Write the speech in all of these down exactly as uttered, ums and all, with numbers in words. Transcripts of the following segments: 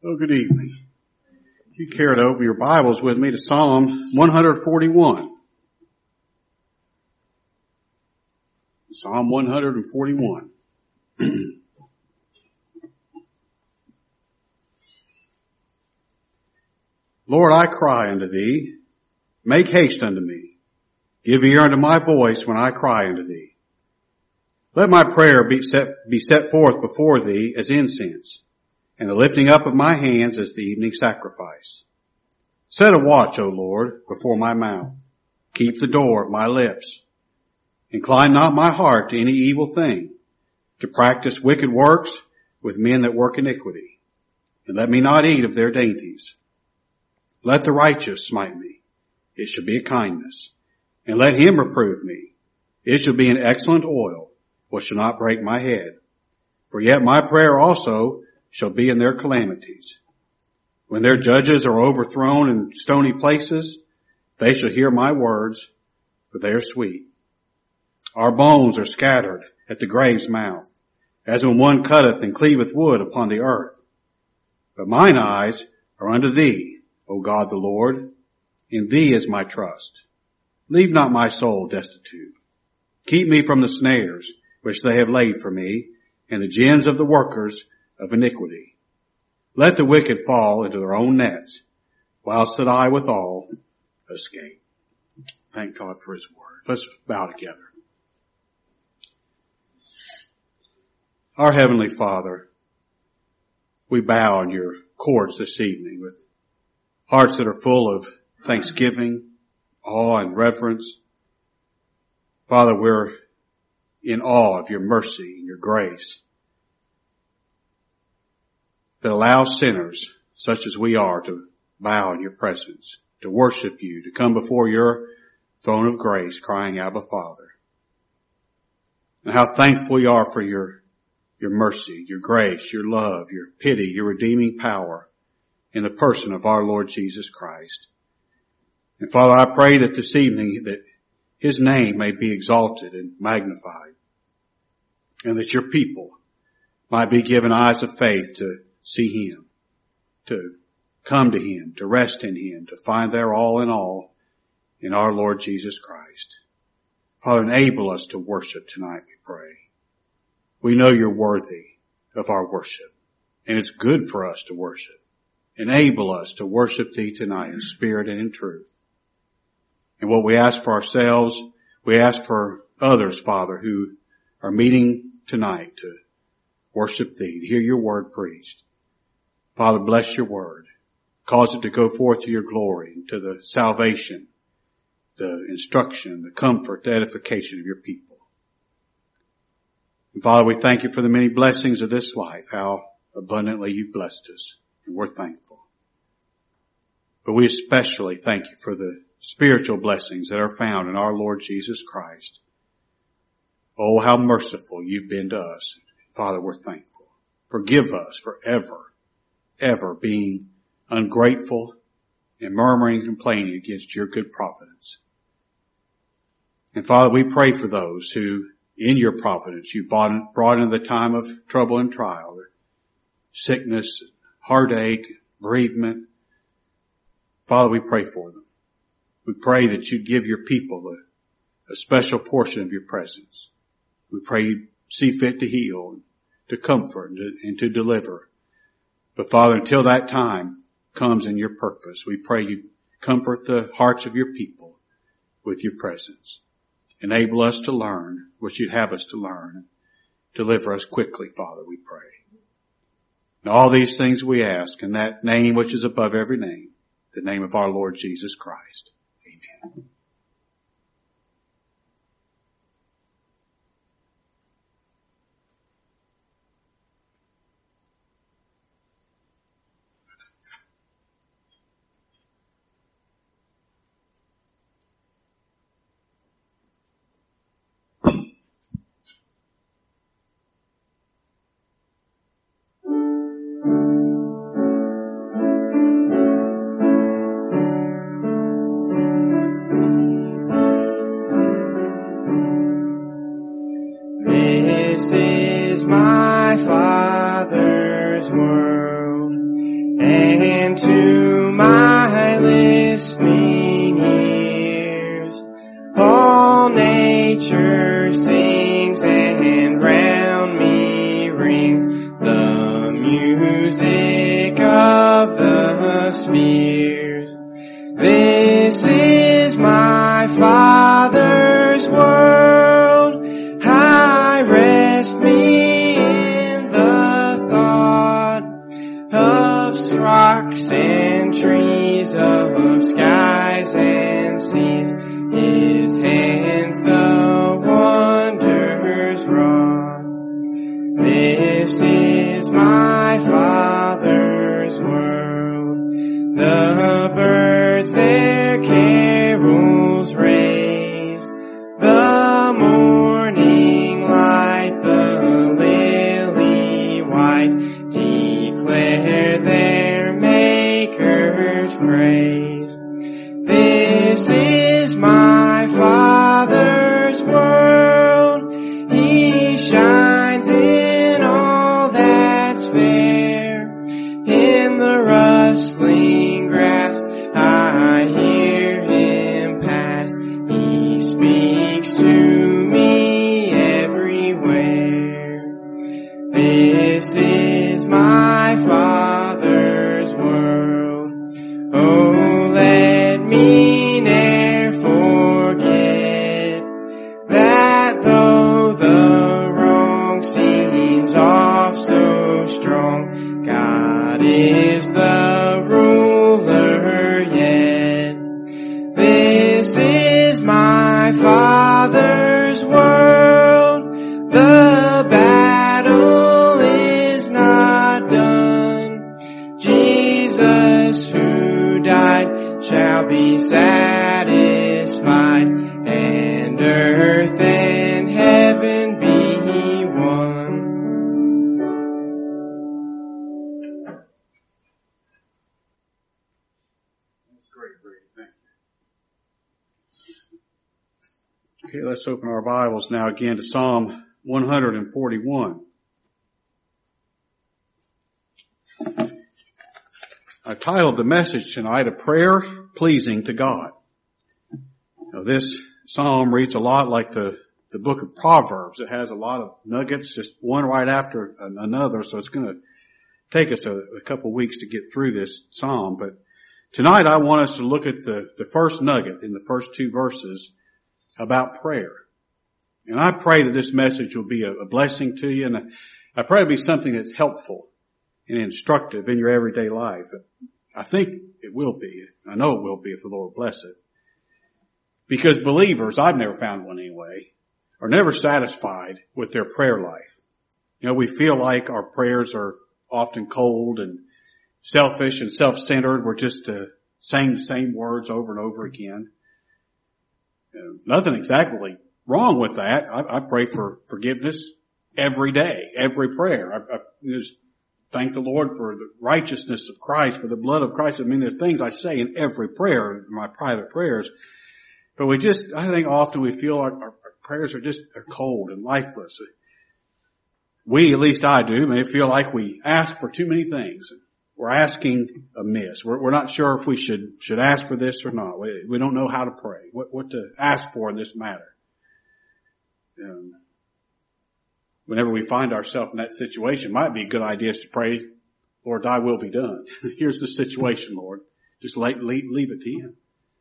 Oh, good evening. You care to open your Bibles with me to Psalm one forty-one. Psalm one forty-one. Lord, I cry unto thee. Make haste unto me. Give ear unto my voice when I cry unto thee. Let my prayer be set, be set forth before thee as incense, and the lifting up of my hands as the evening sacrifice. Set a watch, O Lord, before my mouth. Keep the door of my lips. Incline not my heart to any evil thing, to practice wicked works with men that work iniquity. And let me not eat of their dainties. Let the righteous smite me. It shall be a kindness. And let him reprove me. It shall be an excellent oil, which shall not break my head. For yet my prayer also shall be in their calamities. When their judges are overthrown in stony places, they shall hear my words, for they are sweet. Our bones are scattered at the grave's mouth, as when one cutteth and cleaveth wood upon the earth. But mine eyes are unto thee, O God the Lord. In thee is my trust. Leave not my soul destitute. Keep me from the snares which they have laid for me, and the gins of the workers of iniquity. Let the wicked fall into their own nets, whilst that I withal escape. Thank God for his word. Let's bow together. Our Heavenly Father, we bow in your courts this evening with hearts that are full of thanksgiving, awe, and reverence. Father, we're in awe of your mercy and your grace that allows sinners such as we are to bow in your presence, to worship you, to come before your throne of grace crying, Abba, Father. And how thankful we are for your, your mercy, your grace, your love, your pity, your redeeming power in the person of our Lord Jesus Christ. And Father, I pray that this evening that his name may be exalted and magnified, and that your people might be given eyes of faith to see him, to come to him, to rest in him, to find their all in all in our Lord Jesus Christ. Father, enable us to worship tonight, we pray. We know you're worthy of our worship, and it's good for us to worship. Enable us to worship thee tonight in spirit and in truth. And what we ask for ourselves, we ask for others, Father, who are meeting tonight to worship thee, to hear your word preached. Father, bless your word. Cause it to go forth to your glory and to the salvation, the instruction, the comfort, the edification of your people. And Father, we thank you for the many blessings of this life, how abundantly you've blessed us, and we're thankful. But we especially thank you for the spiritual blessings that are found in our Lord Jesus Christ. Oh, how merciful you've been to us. Father, we're thankful. Forgive us for ever, ever being ungrateful and murmuring and complaining against your good providence. And Father, we pray for those who, in your providence, you brought in the time of trouble and trial, sickness, heartache, bereavement. Father, we pray for them. We pray that you'd give your people a, a special portion of your presence. We pray you'd see fit to heal, to comfort, and to, and to deliver. But Father, until that time comes in your purpose, we pray you comfort the hearts of your people with your presence. Enable us to learn what you'd have us to learn. Deliver us quickly, Father, we pray. And all these things we ask in that name which is above every name, the name of our Lord Jesus Christ. Amen. This is my Father's world, and to my listening ears all nature sings, and round me rings the music of the spheres. This is my Father's world. I rest me in the thought of rocks and trees, of skies and seas. His hands the wonders wrought. This is my Father's world. The birds their carols raise, the morning light, the lily white, declare their Maker's praise. This is my Father's world. He shines in all that's fair. In the rustling grass I hear him pass. He speaks to me everywhere. This is my Father's world. Oh, let me ne'er forget that though the wrong seems oft so strong, God is the ruler yet. This is my Father's world. The battle is not done. Jesus who died shall be satisfied, and earth and heaven be one. That's great, Brady. Thank you. Okay, let's open our Bibles now again to Psalm one forty-one. I titled the message tonight, A Prayer Pleasing to God. Now, this psalm reads a lot like the, the book of Proverbs. It has a lot of nuggets, just one right after another, so it's going to take us a, a couple weeks to get through this psalm. But tonight I want us to look at the, the first nugget in the first two verses about prayer. And I pray that this message will be a, a blessing to you, and I, I pray it'll be something that's helpful and instructive in your everyday life. I think it will be. I know it will be if the Lord bless it. Because believers, I've never found one anyway, are never satisfied with their prayer life. You know, we feel like our prayers are often cold and selfish and self-centered. We're just uh, saying the same words over and over again. Uh, nothing exactly wrong with that. I, I pray for forgiveness every day, every prayer. I, I just thank the Lord for the righteousness of Christ, for the blood of Christ. I mean, there are things I say in every prayer, in my private prayers. But we just, I think often we feel our, our prayers are just are cold and lifeless. We, at least I do, may feel like we ask for too many things. We're asking amiss. We're, we're not sure if we should should ask for this or not. We, we don't know how to pray, what, what to ask for in this matter. Um, whenever we find ourselves in that situation, it might be a good idea to pray, Lord, thy will be done. Here's the situation, Lord. Just leave, leave it to him.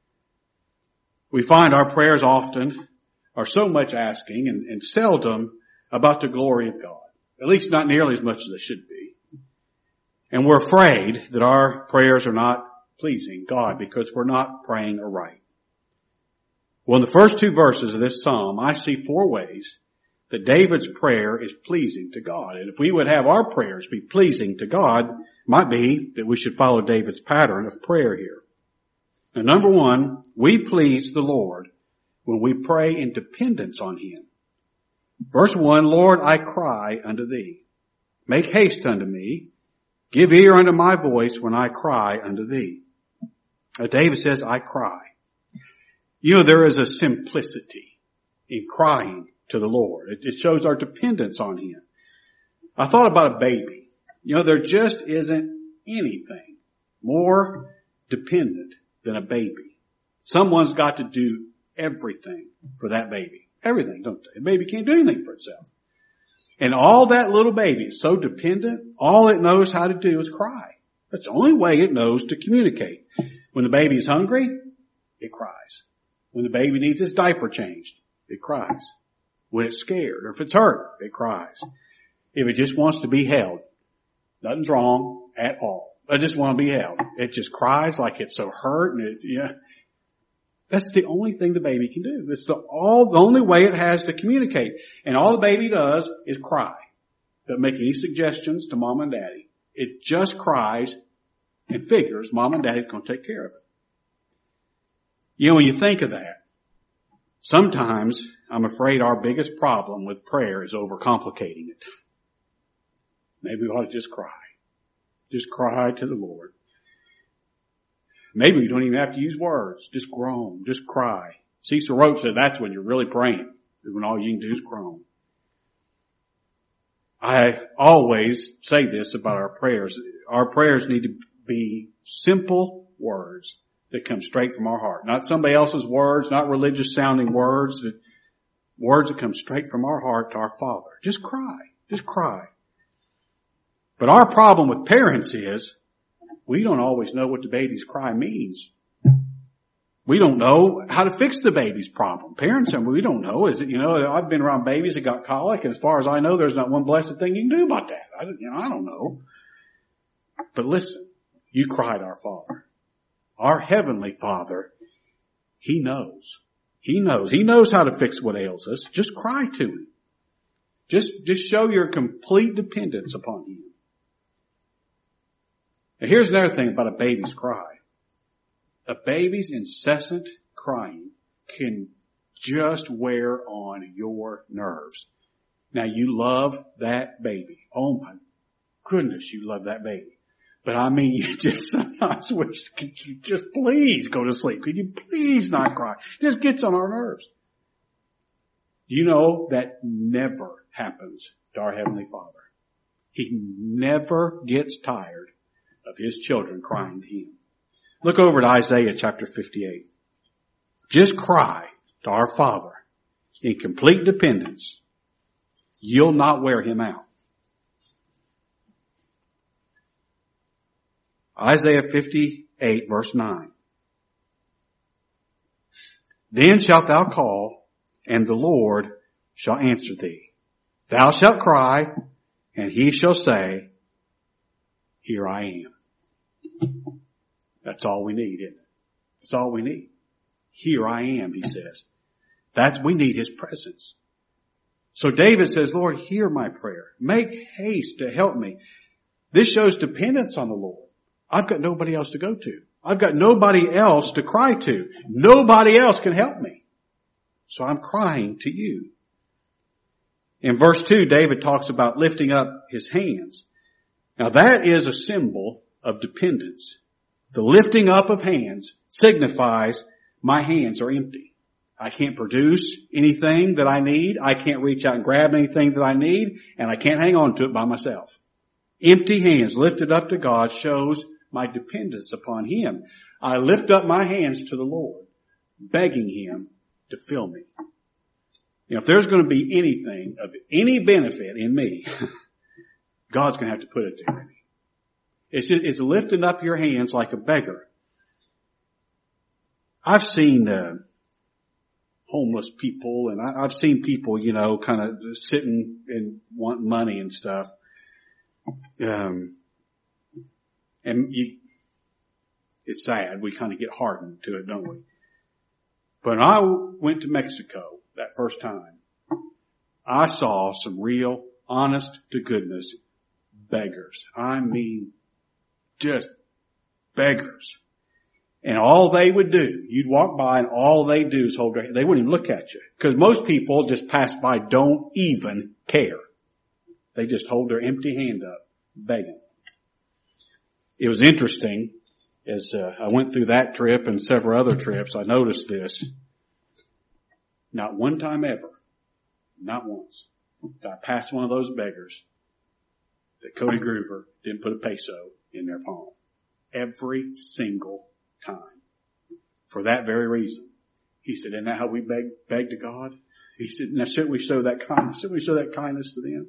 We find our prayers often are so much asking and, and seldom about the glory of God. At least not nearly as much as they should be. And we're afraid that our prayers are not pleasing God because we're not praying aright. Well, in the first two verses of this psalm, I see four ways that David's prayer is pleasing to God. And if we would have our prayers be pleasing to God, it might be that we should follow David's pattern of prayer here. Now, number one, we please the Lord when we pray in dependence on him. Verse one, Lord, I cry unto thee. Make haste unto me. Give ear unto my voice when I cry unto thee. Now, David says, I cry. You know, there is a simplicity in crying to the Lord. It, it shows our dependence on him. I thought about a baby. You know, there just isn't anything more dependent than a baby. Someone's got to do everything for that baby. Everything, don't they? A baby can't do anything for itself. And all that little baby is so dependent, all it knows how to do is cry. That's the only way it knows to communicate. When the baby is hungry, it cries. When the baby needs its diaper changed, it cries. When it's scared or if it's hurt, it cries. If it just wants to be held, nothing's wrong at all. I just want to be held. It just cries like it's so hurt, and it, yeah. That's the only thing the baby can do. It's the all the only way it has to communicate. And all the baby does is cry. Doesn't make any suggestions to mom and daddy. It just cries and figures mom and daddy's going to take care of it. You know, when you think of that, sometimes I'm afraid our biggest problem with prayer is overcomplicating it. Maybe we ought to just cry. Just cry to the Lord. Maybe you don't even have to use words. Just groan. Just cry. Cecil Roach said that's when you're really praying. When all you can do is groan. I always say this about our prayers. Our prayers need to be simple words that come straight from our heart. Not somebody else's words, not religious sounding words. Words that come straight from our heart to our Father. Just cry. Just cry. But our problem with parents is we don't always know what the baby's cry means. We don't know how to fix the baby's problem. Parents, I mean, we don't know. Is it, you know, I've been around babies that got colic, and as far as I know, there's not one blessed thing you can do about that. I, you know, I don't know. But listen, you cried our Father. Our Heavenly Father, He knows. He knows. He knows how to fix what ails us. Just cry to Him. Just, just show your complete dependence upon Him. Now here's another thing about a baby's cry. A baby's incessant crying can just wear on your nerves. Now you love that baby. Oh my goodness, you love that baby. But I mean, you just sometimes wish, could you just please go to sleep? Could you please not cry? It just gets on our nerves. You know that never happens to our Heavenly Father. He never gets tired of His children crying to Him. Look over at Isaiah chapter fifty-eight. Just cry to our Father in complete dependence. You'll not wear Him out. Isaiah fifty-eight verse nine. Then shalt thou call, and the Lord shall answer thee. Thou shalt cry, and He shall say, Here I am. That's all we need, isn't it? That's all we need. Here I am, He says. That's, we need His presence. So David says, Lord, hear my prayer. Make haste to help me. This shows dependence on the Lord. I've got nobody else to go to. I've got nobody else to cry to. Nobody else can help me. So I'm crying to you. In verse two, David talks about lifting up his hands. Now that is a symbol of dependence. The lifting up of hands signifies my hands are empty. I can't produce anything that I need. I can't reach out and grab anything that I need, and I can't hang on to it by myself. Empty hands lifted up to God shows my dependence upon Him. I lift up my hands to the Lord, begging Him to fill me. You know, if there's going to be anything of any benefit in me, God's going to have to put it to me. It's, just, it's lifting up your hands like a beggar. I've seen uh, homeless people, and I, I've seen people, you know, kind of sitting and wanting money and stuff. Um, and you, it's sad. We kind of get hardened to it, don't we? But when I went to Mexico that first time, I saw some real, honest to goodness beggars. I mean, just beggars. And all they would do, you'd walk by and all they do is hold their hand. They wouldn't even look at you. Because most people just pass by, don't even care. They just hold their empty hand up, begging. It was interesting as uh, I went through that trip and several other trips, I noticed this. Not one time ever, not once, did I pass one of those beggars that Cody Groover didn't put a peso in their palm. every single time. For that very reason. He said, isn't that how we beg, beg to God? He said, now shouldn't we show that kindness? Shouldn't we show that kindness to them?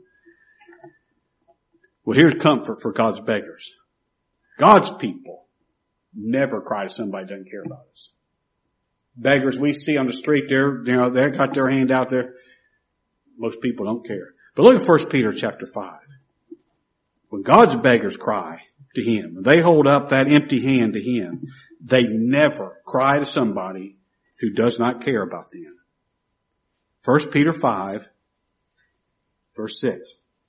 Well, here's comfort for God's beggars. God's people never cry to somebody who doesn't care about us. Beggars we see on the street, they're, you know, they got their hand out there. Most people don't care. But look at First Peter chapter five. When God's beggars cry to Him, they hold up that empty hand to Him, they never cry to somebody who does not care about them. First Peter five, verse six.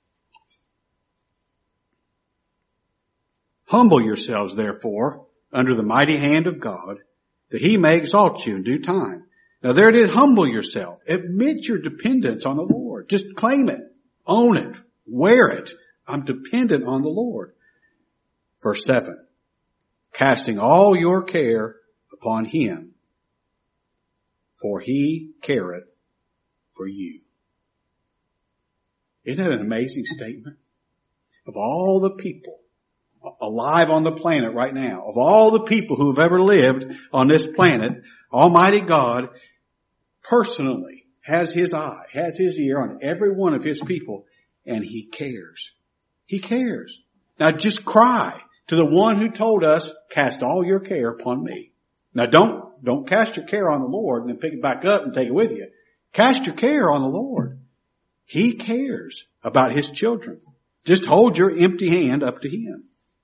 Humble yourselves, therefore, under the mighty hand of God, that He may exalt you in due time. Now there it is, humble yourself. Admit your dependence on the Lord. Just claim it. Own it. Wear it. I'm dependent on the Lord. Verse seven. Casting all your care upon Him, for He careth for you. Isn't that an amazing statement? Of all the people alive on the planet right now, of all the people who have ever lived on this planet, Almighty God personally has His eye, has His ear on every one of His people, and He cares. He cares. Now just cry to the one who told us, cast all your care upon me. Now don't, don't cast your care on the Lord and then pick it back up and take it with you. Cast your care on the Lord. He cares about His children. Just hold your empty hand up to Him.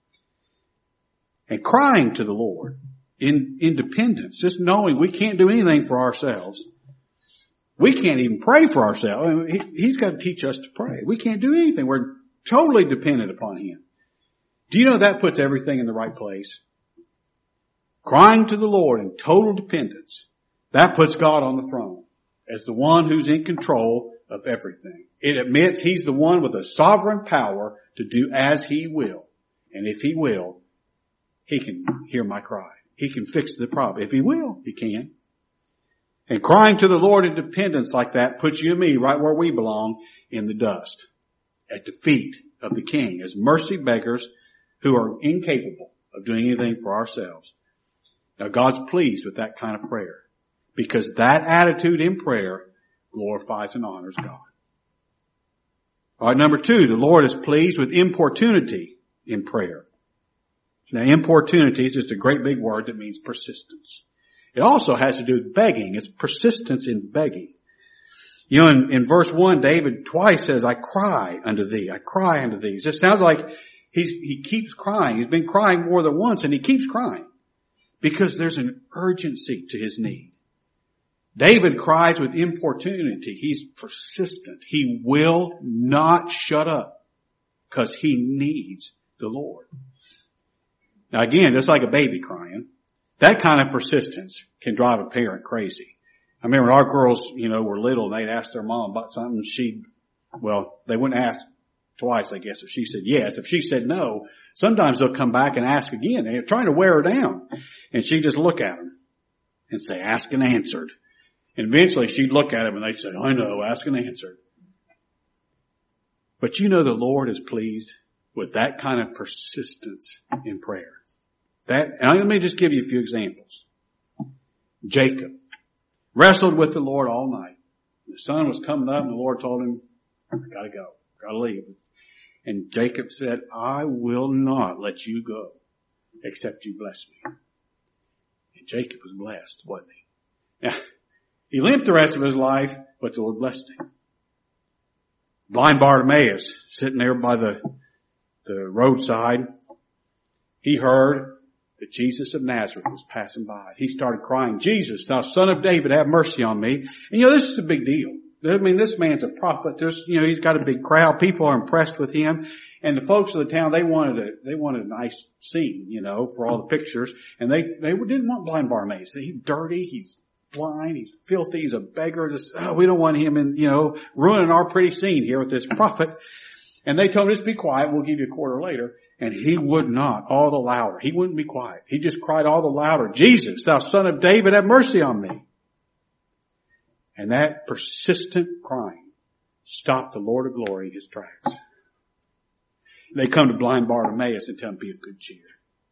And crying to the Lord in independence, just knowing we can't do anything for ourselves. We can't even pray for ourselves. I mean, he, he's got to teach us to pray. We can't do anything. We're totally dependent upon Him. Do you know that puts everything in the right place? Crying to the Lord in total dependence, that puts God on the throne as the one who's in control of everything. It admits He's the one with the sovereign power to do as He will. And if He will, He can hear my cry. He can fix the problem. If He will, He can. And crying to the Lord in dependence like that puts you and me right where we belong, in the dust, at the feet of the King, as mercy beggars who are incapable of doing anything for ourselves. Now God's pleased with that kind of prayer, because that attitude in prayer glorifies and honors God. All right, number two, the Lord is pleased with importunity in prayer. Now, importunity is just a great big word that means persistence. It also has to do with begging. It's persistence in begging. You know, in, in verse one, David twice says, I cry unto thee. I cry unto thee. It just sounds like he's, he keeps crying. He's been crying more than once, and he keeps crying because there's an urgency to his need. David cries with importunity. He's persistent. He will not shut up because he needs the Lord. Now again, just like a baby crying, that kind of persistence can drive a parent crazy. I remember when our girls, you know, were little, they'd ask their mom about something. She'd, well, they wouldn't ask twice, I guess, if she said yes. If she said no, sometimes they'll come back and ask again. They're trying to wear her down. And she'd just look at them and say, ask and answered. And eventually she'd look at them and they'd say, I know, ask and answered. But you know the Lord is pleased with that kind of persistence in prayer. That, and let me just give you a few examples. Jacob wrestled with the Lord all night. The sun was coming up and the Lord told him, I gotta go, gotta leave. And Jacob said, I will not let you go except you bless me. And Jacob was blessed, wasn't he? Now, he limped the rest of his life, but the Lord blessed him. Blind Bartimaeus, sitting there by the, the roadside, he heard that Jesus of Nazareth was passing by. He started crying, Jesus, thou son of David, have mercy on me. And you know, this is a big deal. I mean, this man's a prophet. There's, you know, he's got a big crowd. People are impressed with him. And the folks of the town, they wanted a, they wanted a nice scene, you know, for all the pictures. And they, they didn't want blind Bartimaeus. He's dirty. He's blind. He's filthy. He's a beggar. Just, oh, we don't want him in, you know, ruining our pretty scene here with this prophet. And they told him, just be quiet. We'll give you a quarter later. And he would not, all the louder. He wouldn't be quiet. He just cried all the louder, Jesus, thou son of David, have mercy on me. And that persistent crying stopped the Lord of glory in his tracks. They come to blind Bartimaeus and tell him, be of good cheer.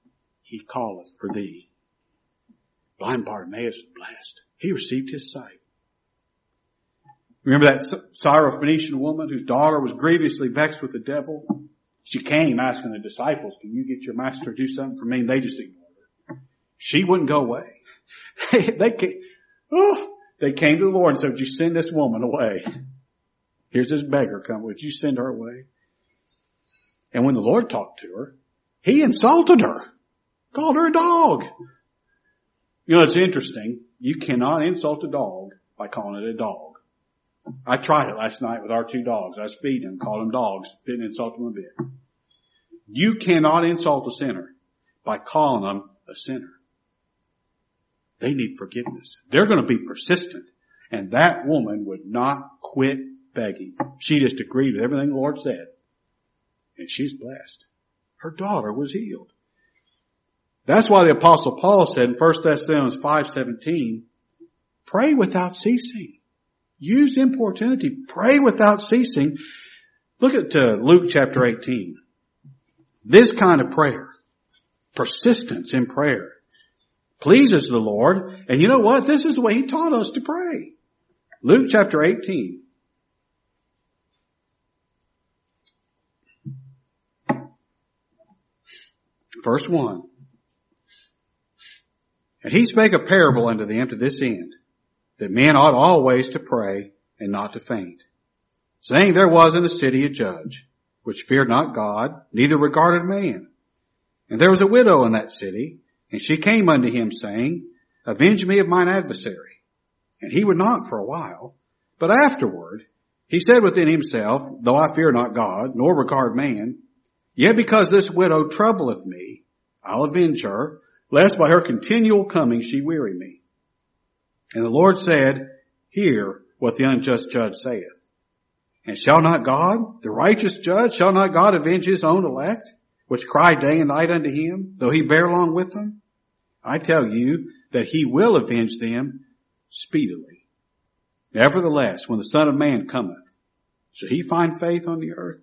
he calleth for thee. Blind Bartimaeus was blessed. He received his sight. Remember that Syrophoenician woman whose daughter was grievously vexed with the devil? She came asking the disciples, can you get your master to do something for me? And they just ignored her. She wouldn't go away. They, they, came, oh, they came to the Lord and said, would you send this woman away? Here's this beggar come. Would you send her away? And when the Lord talked to her, he insulted her. Called her a dog. You know, it's interesting. You cannot insult a dog by calling it a dog. I tried it last night with our two dogs. I was feeding them, called them dogs. Didn't insult them a bit. You cannot insult a sinner by calling them a sinner. They need forgiveness. They're going to be persistent. And that woman would not quit begging. She just agreed with everything the Lord said. And she's blessed. Her daughter was healed. That's why the Apostle Paul said in First Thessalonians five seventeen, pray without ceasing. Use importunity. Pray without ceasing. Look at uh, Luke chapter eighteen. This kind of prayer, persistence in prayer, pleases the Lord. And you know what? This is the way he taught us to pray. Luke chapter eighteen. Verse one. And he spake a parable unto them to this end, that men ought always to pray and not to faint, saying there was in a city a judge, which feared not God, neither regarded man. And there was a widow in that city, and she came unto him, saying, avenge me of mine adversary. And he would not for a while, but afterward he said within himself, though I fear not God, nor regard man, yet because this widow troubleth me, I'll avenge her, lest by her continual coming she weary me. And the Lord said, hear what the unjust judge saith. And shall not God, the righteous judge, shall not God avenge his own elect, which cry day and night unto him, though he bear long with them? I tell you that he will avenge them speedily. Nevertheless, when the Son of Man cometh, shall he find faith on the earth?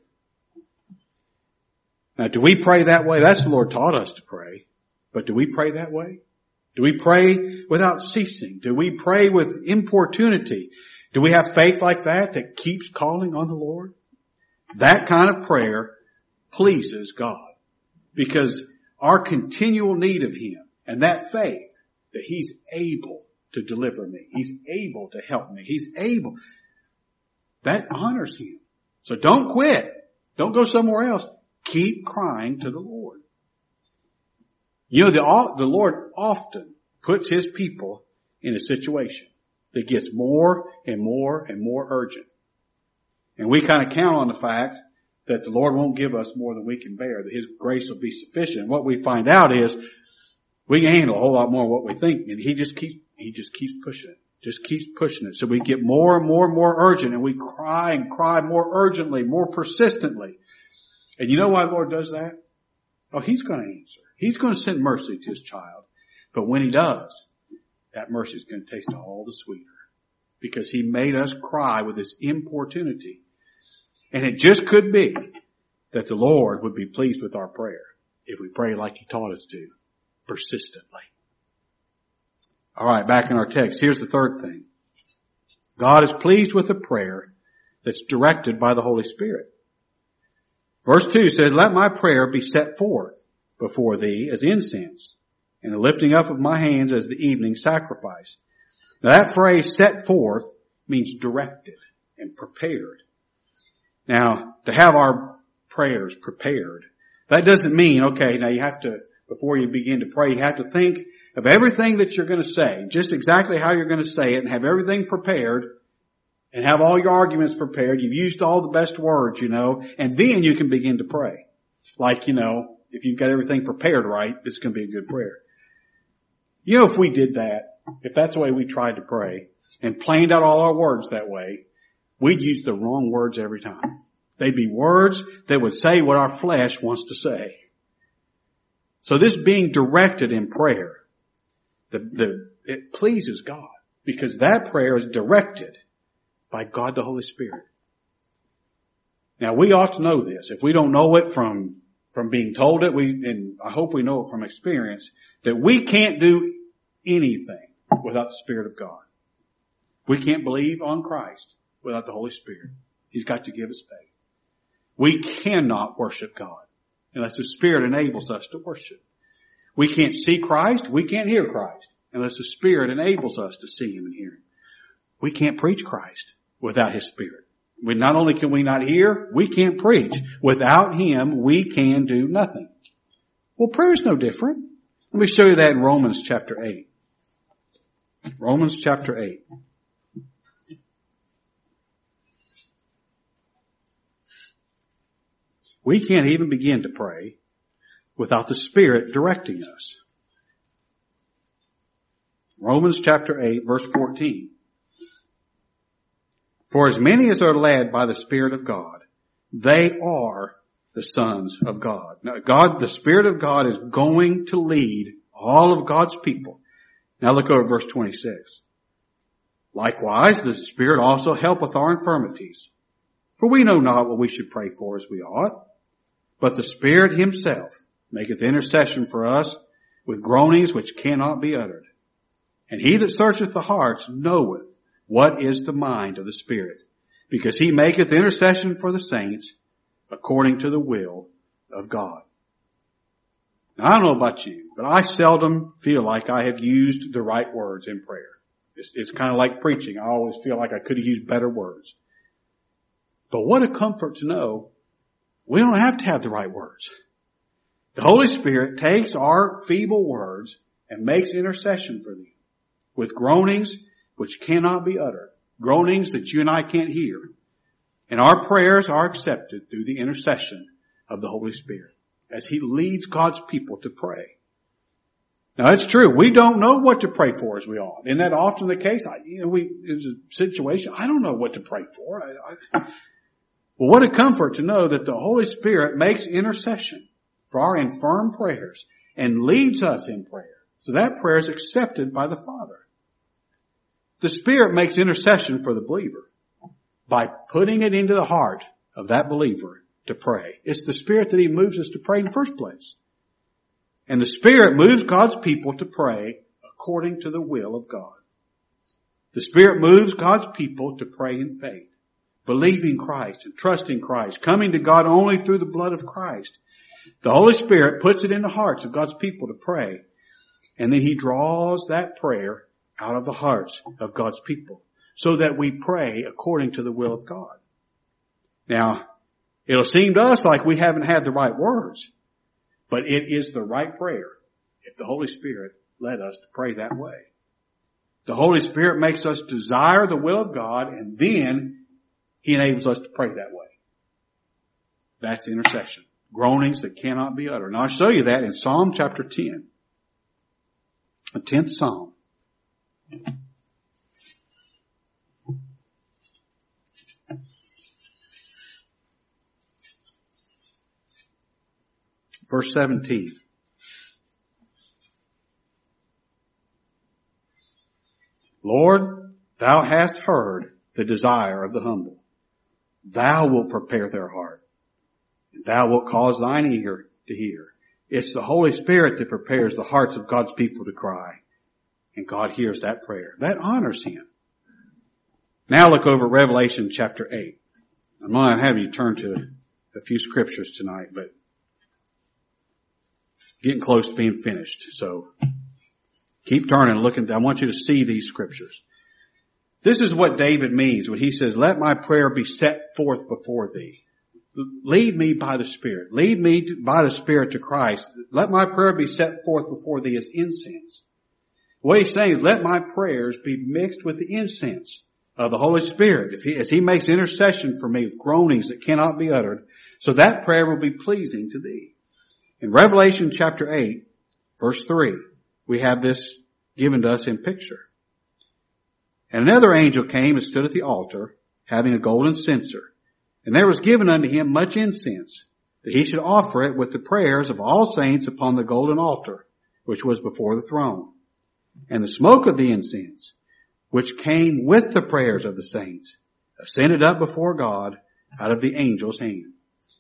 Now, do we pray that way? That's the Lord taught us to pray. But do we pray that way? Do we pray without ceasing? Do we pray with importunity? Do we have faith like that that keeps calling on the Lord? That kind of prayer pleases God because our continual need of him and that faith that he's able to deliver me, he's able to help me, he's able, that honors him. So don't quit. Don't go somewhere else. Keep crying to the Lord. You know, the, the Lord often puts his people in a situation that gets more and more and more urgent. And we kind of count on the fact that the Lord won't give us more than we can bear, that his grace will be sufficient. What we find out is we can handle a whole lot more of what we think, and he just keeps, he just keeps pushing it, just keeps pushing it. So we get more and more and more urgent, and we cry and cry more urgently, more persistently. And you know why the Lord does that? Oh, he's going to answer. He's going to send mercy to his child. But when he does, that mercy is going to taste all the sweeter because he made us cry with his importunity. And it just could be that the Lord would be pleased with our prayer if we pray like he taught us to, persistently. All right, back in our text, here's the third thing. God is pleased with a prayer that's directed by the Holy Spirit. Verse two says, let my prayer be set forth before thee as incense, and the lifting up of my hands as the evening sacrifice. Now that phrase, set forth, means directed and prepared. Now, to have our prayers prepared, that doesn't mean, okay, now you have to, before you begin to pray, you have to think of everything that you're going to say, just exactly how you're going to say it, and have everything prepared, and have all your arguments prepared. You've used all the best words, you know, and then you can begin to pray. Like, you know, if you've got everything prepared right, this is going to be a good prayer. You know, if we did that, if that's the way we tried to pray and planned out all our words that way, we'd use the wrong words every time. They'd be words that would say what our flesh wants to say. So this being directed in prayer, the, the, it pleases God because that prayer is directed by God the Holy Spirit. Now we ought to know this. If we don't know it from from being told it, we, and I hope we know it from experience, that we can't do anything without the Spirit of God. We can't believe on Christ without the Holy Spirit. He's got to give us faith. We cannot worship God unless the Spirit enables us to worship. We can't see Christ. We can't hear Christ unless the Spirit enables us to see Him and hear Him. We can't preach Christ without His Spirit. We, not only can we not hear, we can't preach. Without Him, we can do nothing. Well, prayer is no different. Let me show you that in Romans chapter eight. Romans chapter eight. We can't even begin to pray without the Spirit directing us. Romans chapter eight, verse fourteen. For as many as are led by the Spirit of God, they are the sons of God. Now, God, the Spirit of God is going to lead all of God's people. Now look over verse twenty-six. Likewise, the Spirit also helpeth our infirmities. For we know not what we should pray for as we ought, but the Spirit Himself maketh intercession for us with groanings which cannot be uttered. And He that searcheth the hearts knoweth what is the mind of the Spirit, because He maketh intercession for the saints according to the will of God. Now, I don't know about you, but I seldom feel like I have used the right words in prayer. It's, it's kind of like preaching. I always feel like I could have used better words. But what a comfort to know we don't have to have the right words. The Holy Spirit takes our feeble words and makes intercession for them with groanings which cannot be uttered, groanings that you and I can't hear. And our prayers are accepted through the intercession of the Holy Spirit as He leads God's people to pray. Now it's true, we don't know what to pray for as we ought. Isn't that often the case? I, you know, we, it's a situation, I don't know what to pray for. I, I, well, what a comfort to know that the Holy Spirit makes intercession for our infirm prayers and leads us in prayer. So that prayer is accepted by the Father. The Spirit makes intercession for the believer by putting it into the heart of that believer to pray. It's the Spirit that He moves us to pray in the first place. And the Spirit moves God's people to pray according to the will of God. The Spirit moves God's people to pray in faith, believing Christ and trusting Christ, coming to God only through the blood of Christ. The Holy Spirit puts it in the hearts of God's people to pray, and then He draws that prayer out of the hearts of God's people so that we pray according to the will of God. Now, it'll seem to us like we haven't had the right words, but it is the right prayer if the Holy Spirit led us to pray that way. The Holy Spirit makes us desire the will of God, and then He enables us to pray that way. That's intercession. Groanings that cannot be uttered. And I'll show you that in Psalm chapter ten. The tenth Psalm. Verse seventeen. Lord, Thou hast heard the desire of the humble. Thou wilt prepare their heart. And Thou wilt cause Thine ear to hear. It's the Holy Spirit that prepares the hearts of God's people to cry. And God hears that prayer. That honors Him. Now look over Revelation chapter eight. I'm going to have you turn to a few scriptures tonight, but getting close to being finished. So keep turning and looking. I want you to see these scriptures. This is what David means when he says, let my prayer be set forth before Thee. Lead me by the Spirit. Lead me to, by the Spirit to Christ. Let my prayer be set forth before Thee as incense. What he's saying is, let my prayers be mixed with the incense of the Holy Spirit if he, as He makes intercession for me with groanings that cannot be uttered, so that prayer will be pleasing to Thee. In Revelation chapter eight, verse three, we have this given to us in picture. And another angel came and stood at the altar, having a golden censer. And there was given unto him much incense, that he should offer it with the prayers of all saints upon the golden altar, which was before the throne. And the smoke of the incense, which came with the prayers of the saints, ascended up before God out of the angel's hand.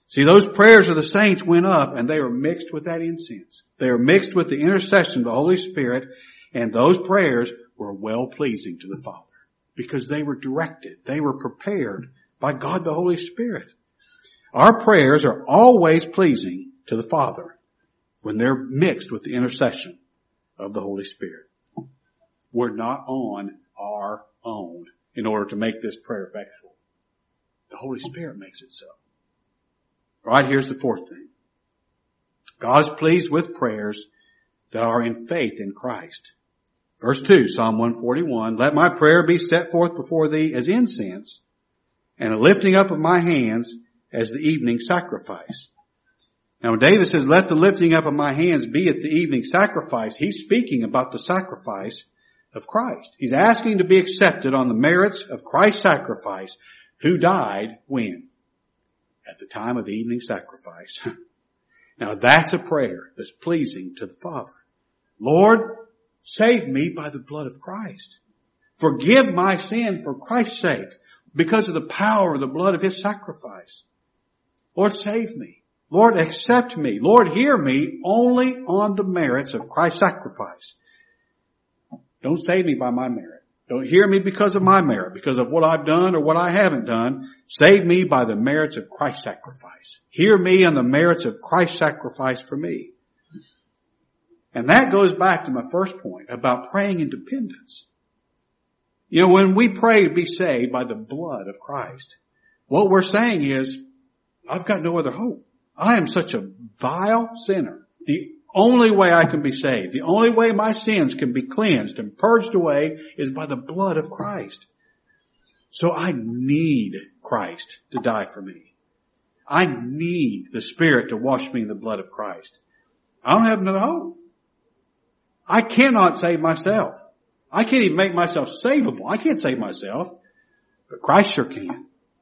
See, those prayers of the saints went up and they were mixed with that incense. They were mixed with the intercession of the Holy Spirit, and those prayers were well pleasing to the Father because they were directed. They were prepared by God the Holy Spirit. Our prayers are always pleasing to the Father when they're mixed with the intercession of the Holy Spirit. We're not on our own in order to make this prayer effectual. The Holy Spirit makes it so. All right, here's the fourth thing. God is pleased with prayers that are in faith in Christ. Verse two, Psalm one forty-one, let my prayer be set forth before thee as incense, and a lifting up of my hands as the evening sacrifice. Now when David says, let the lifting up of my hands be at the evening sacrifice, he's speaking about the sacrifice of Christ. He's asking to be accepted on the merits of Christ's sacrifice, who died when? At the time of the evening sacrifice. Now that's a prayer that's pleasing to the Father. Lord, save me by the blood of Christ. Forgive my sin for Christ's sake because of the power of the blood of His sacrifice. Lord, save me. Lord, accept me. Lord, hear me only on the merits of Christ's sacrifice. Don't save me by my merit. Don't hear me because of my merit, because of what I've done or what I haven't done. Save me by the merits of Christ's sacrifice. Hear me on the merits of Christ's sacrifice for me. And that goes back to my first point about praying in dependence. You know, when we pray to be saved by the blood of Christ, what we're saying is, I've got no other hope. I am such a vile sinner. The only way I can be saved, the only way my sins can be cleansed and purged away is by the blood of Christ. So I need Christ to die for me. I need the Spirit to wash me in the blood of Christ. I don't have another hope. I cannot save myself. I can't even make myself savable. I can't save myself, but Christ sure can.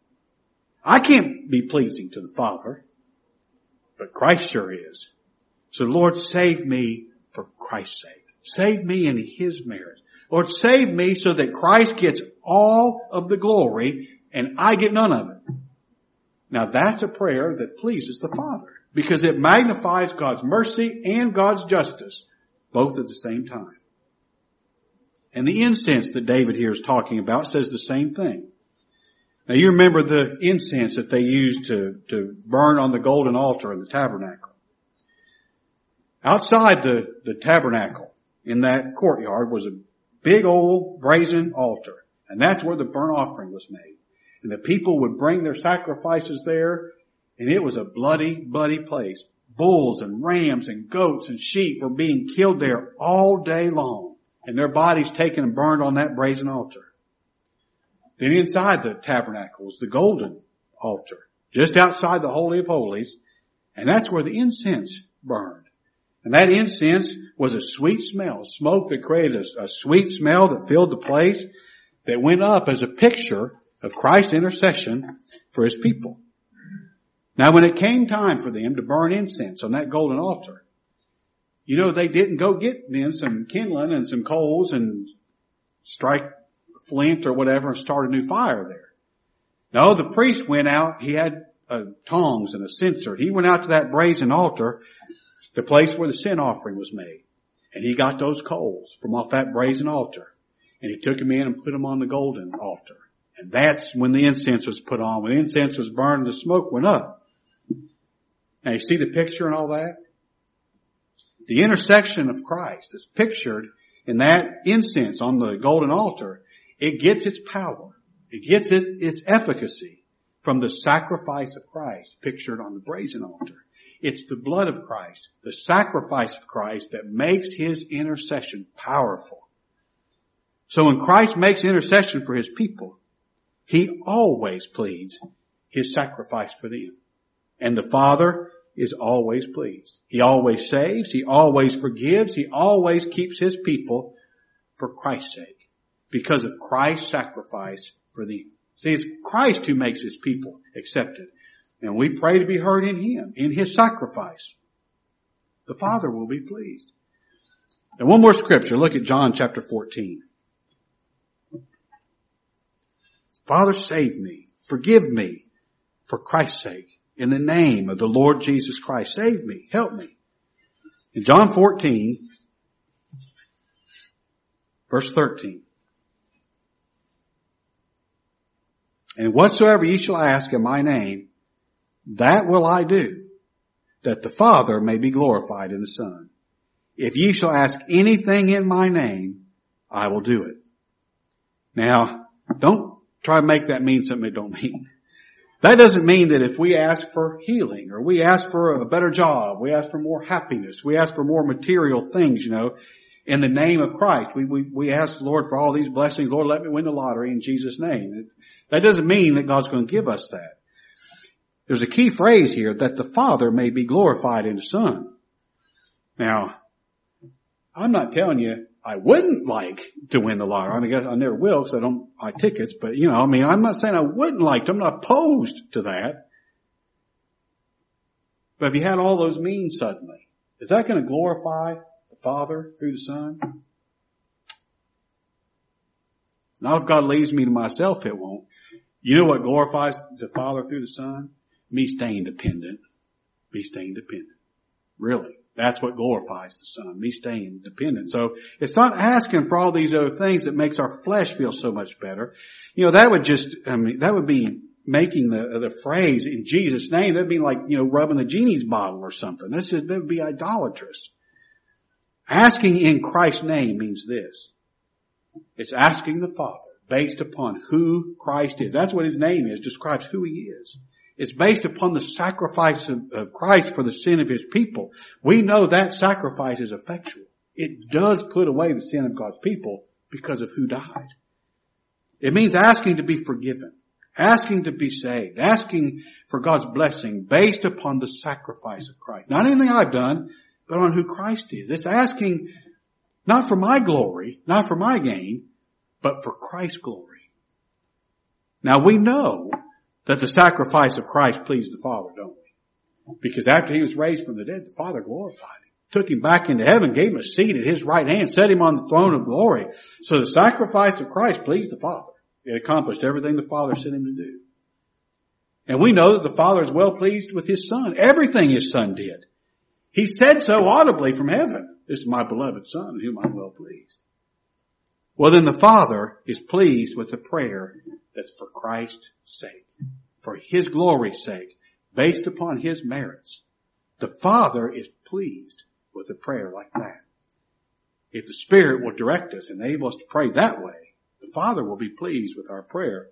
I can't be pleasing to the Father, but Christ sure is. So Lord, save me for Christ's sake. Save me in His merit. Lord, save me so that Christ gets all of the glory and I get none of it. Now that's a prayer that pleases the Father because it magnifies God's mercy and God's justice both at the same time. And the incense that David here is talking about says the same thing. Now you remember the incense that they used to, to burn on the golden altar in the tabernacle. Outside the, the tabernacle in that courtyard was a big old brazen altar. And that's where the burnt offering was made. And the people would bring their sacrifices there, and it was a bloody, bloody place. Bulls and rams and goats and sheep were being killed there all day long, and their bodies taken and burned on that brazen altar. Then inside the tabernacle was the golden altar, just outside the Holy of Holies, and that's where the incense burned. And that incense was a sweet smell, smoke that created a, a sweet smell that filled the place, that went up as a picture of Christ's intercession for His people. Now when it came time for them to burn incense on that golden altar, you know, they didn't go get them some kindling and some coals and strike flint or whatever and start a new fire there. No, the priest went out, he had uh, tongs and a censer. He went out to that brazen altar, the place where the sin offering was made. And he got those coals from off that brazen altar. And he took them in and put them on the golden altar. And that's when the incense was put on. When the incense was burned, the smoke went up. Now you see the picture and all that? The intersection of Christ is pictured in that incense on the golden altar. It gets its power. It gets it, its efficacy from the sacrifice of Christ pictured on the brazen altar. It's the blood of Christ, the sacrifice of Christ that makes His intercession powerful. So when Christ makes intercession for His people, He always pleads His sacrifice for them. And the Father is always pleased. He always saves. He always forgives. He always keeps His people for Christ's sake because of Christ's sacrifice for them. See, it's Christ who makes His people accepted. And we pray to be heard in Him, in His sacrifice. The Father will be pleased. And one more scripture. Look at John chapter fourteen. Father, save me. Forgive me for Christ's sake. in the name of the Lord Jesus Christ. Save me. Help me. In John fourteen, verse thirteen. And whatsoever ye shall ask in my name, that will I do, that the Father may be glorified in the Son. If ye shall ask anything in my name, I will do it. Now, don't try to make that mean something it don't mean. That doesn't mean that if we ask for healing, or we ask for a better job, we ask for more happiness, we ask for more material things, you know, in the name of Christ. We, we, we ask the Lord for all these blessings. Lord, let me win the lottery in Jesus' name. That doesn't mean that God's going to give us that. There's a key phrase here, that the Father may be glorified in the Son. Now, I'm not telling you I wouldn't like to win the lottery. I mean, I guess I never will because I don't buy tickets. But, you know, I mean, I'm not saying I wouldn't like to. I'm not opposed to that. But if you had all those means suddenly, is that going to glorify the Father through the Son? Not if God leaves me to myself, it won't. You know what glorifies the Father through the Son? Me staying dependent. Me staying dependent. Really. That's what glorifies the Son. Me staying dependent. So it's not asking for all these other things that makes our flesh feel so much better. You know, that would just, I mean, that would be making the, the phrase in Jesus' name. That'd be like, you know, rubbing the genie's bottle or something. That's just, that would be idolatrous. Asking in Christ's name means this. It's asking the Father based upon who Christ is. That's what His name is, describes who He is. It's based upon the sacrifice of, of Christ for the sin of His people. We know that sacrifice is effectual. It does put away the sin of God's people because of who died. It means asking to be forgiven, asking to be saved, asking for God's blessing based upon the sacrifice of Christ. Not anything I've done, but on who Christ is. It's asking not for my glory, not for my gain, but for Christ's glory. Now we know that the sacrifice of Christ pleased the Father, don't we? Because after He was raised from the dead, the Father glorified Him, took Him back into heaven, gave Him a seat at His right hand, set Him on the throne of glory. So the sacrifice of Christ pleased the Father. It accomplished everything the Father sent Him to do. And we know that the Father is well pleased with His Son. Everything His Son did. He said so audibly from heaven. This is my beloved Son, in whom I'm well pleased. Well, then the Father is pleased with the prayer that's for Christ's sake, for His glory's sake, based upon His merits. The Father is pleased with a prayer like that. If the Spirit will direct us and enable us to pray that way, the Father will be pleased with our prayer.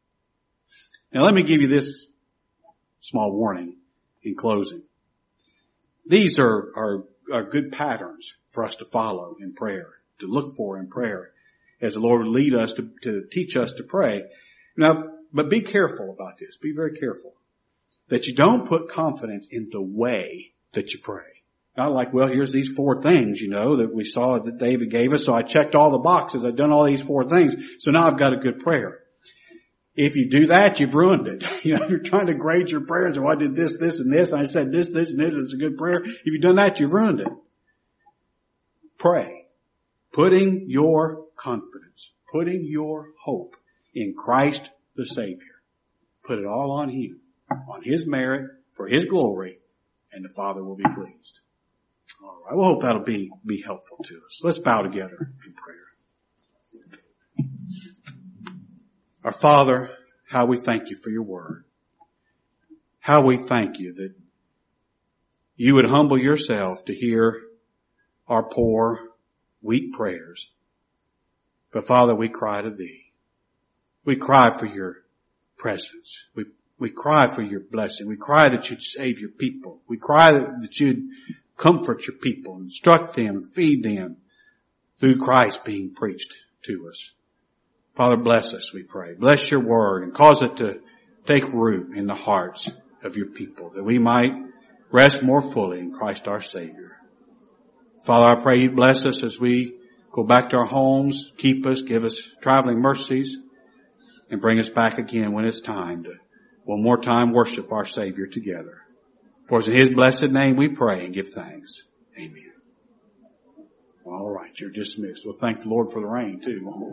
Now let me give you this small warning in closing. These are, are, are good patterns for us to follow in prayer, to look for in prayer, as the Lord would lead us to, to teach us to pray. Now, but be careful about this. Be very careful that you don't put confidence in the way that you pray. Not like, well, here's these four things, you know, that we saw that David gave us. So I checked all the boxes. I've done all these four things. So now I've got a good prayer. If you do that, you've ruined it. You know, if you're trying to grade your prayers, well, I did this, this, and this, and I said this, this, and this, it's a good prayer. If you've done that, you've ruined it. Pray. Putting your confidence, putting your hope in Christ the Savior. Put it all on Him, on His merit, for His glory, and the Father will be pleased. All right. Well, I hope that'll be, be helpful to us. Let's bow together in prayer. Our Father, how we thank You for Your word. How we thank You that You would humble Yourself to hear our poor, weak prayers. But Father, we cry to Thee. We cry for Your presence. We, we cry for Your blessing. We cry that You'd save Your people. We cry that, that You'd comfort Your people, instruct them, feed them through Christ being preached to us. Father, bless us, we pray. Bless Your word and cause it to take root in the hearts of Your people, that we might rest more fully in Christ our Savior. Father, I pray You bless us as we go back to our homes, keep us, give us traveling mercies, and bring us back again when it's time to one more time worship our Savior together. For it's in His blessed name we pray and give thanks. Amen. All right, you're dismissed. Well, thank the Lord for the rain too.